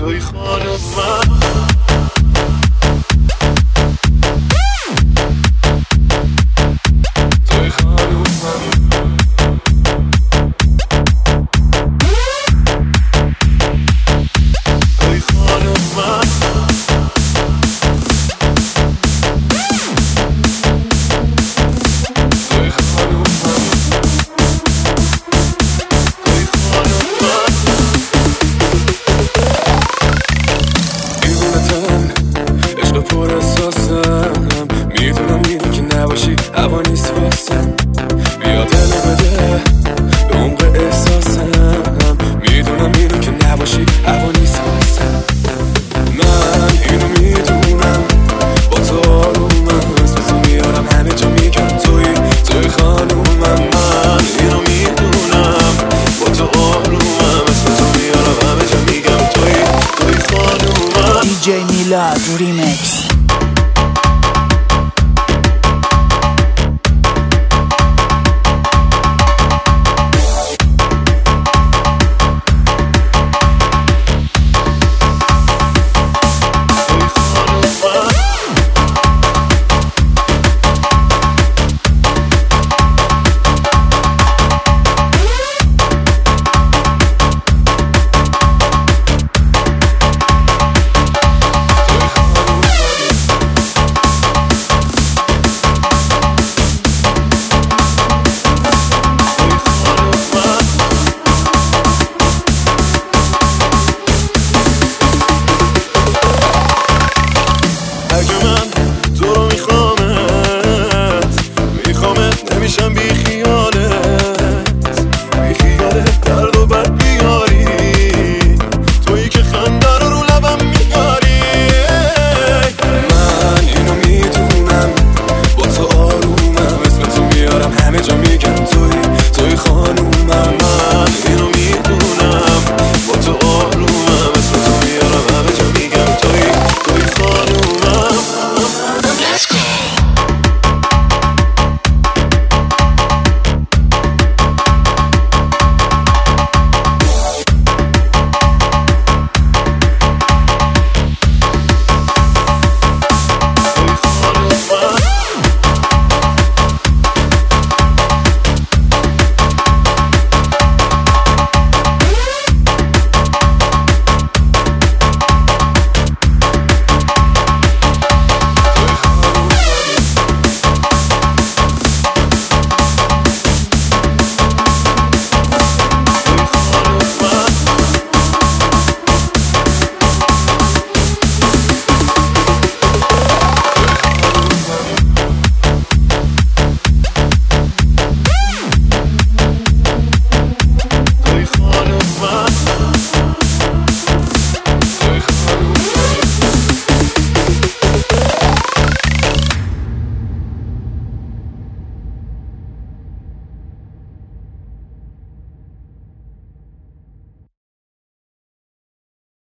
توی خانم من پر احساسم، میدونم دیدی که نباشی هوا نیست واسم. بیا دل بده به عمق احساسم، میدونم اینو که نباشی هوا نیست واسم. من اینو میدونم با تو آرومم، اسم تو میارم همه جا میگم توی خانومم. من اینو میدونم با تو آرومم، اسم تو میارم همه جا میگم توی خانومم. DJ میلاد ریمیکس.